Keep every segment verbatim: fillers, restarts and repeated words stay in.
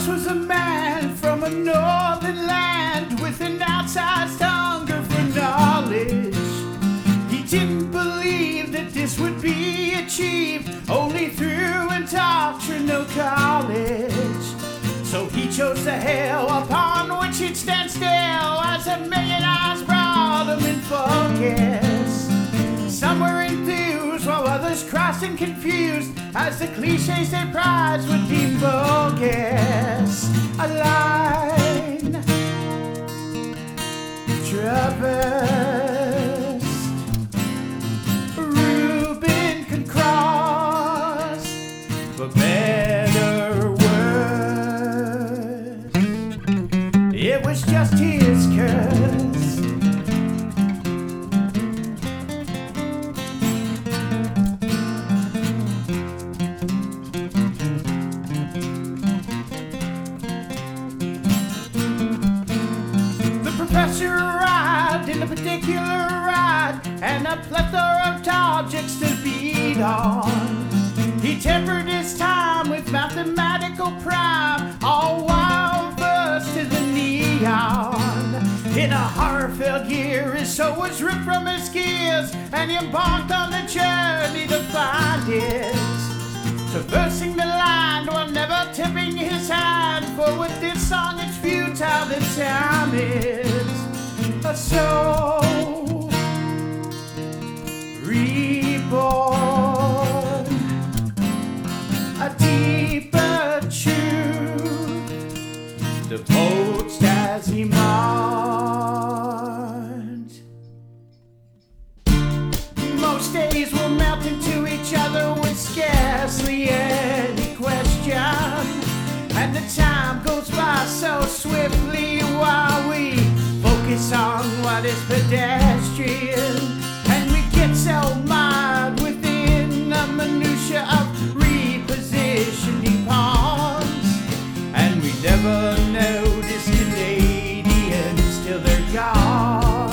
This was a man from a northern land with an outsized hunger for knowledge. He didn't believe that this would be achieved only through indoctrinal college. So he chose the hill upon which he'd stand still as a million eyes brought him in focus. Some were enthused while others crossed and confused, as the cliches they prized would be bogus. A line traverse Reuben could cross for better words. It was just his curse. Professor arrived in a particular ride and a plethora of objects to beat on. He tempered his time with mathematical prime, all while versed to the neon. In a horror-filled year, his soul was ripped from his gears, and he embarked on the journey to find it. Traversing the line while never tipping his hand, for with this song it's futile the time is. A soul reborn, a deeper truth divulged as he mourned. Most days will melt into each other with scarcely any question, and the time goes by so swiftly while we focus on what is pedestrian, and we get so mired within the minutia of repositioning pawns, and we never notice Canadians till they're gone.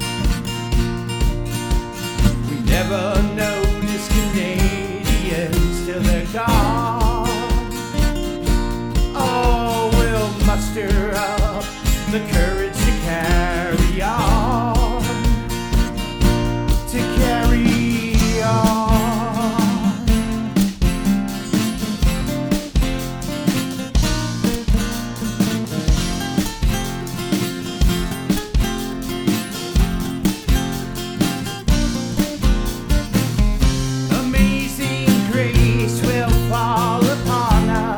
We never notice Canadians till they're gone. Oh, we'll muster up the courage to carry on, to carry on. Amazing grace will fall upon us.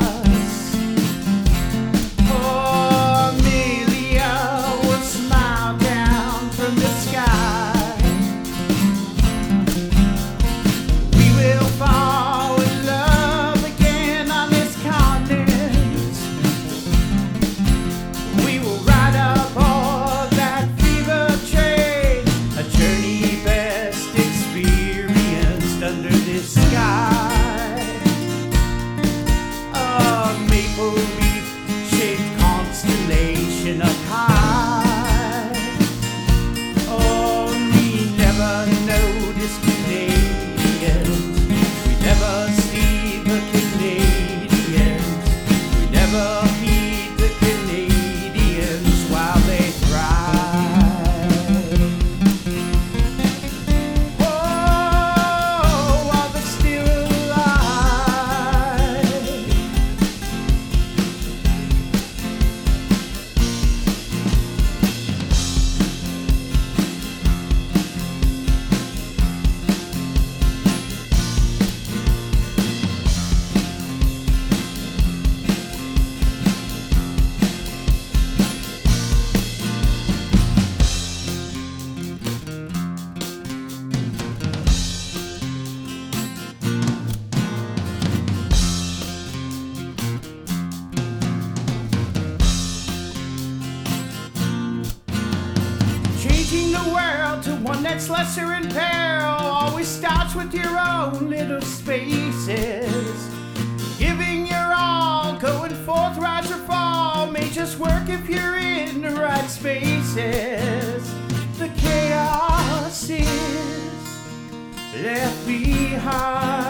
One that's lesser in peril always starts with your own little spaces. Giving your all, going forth, rise or fall, may just work if you're in the right spaces. The chaos is left behind.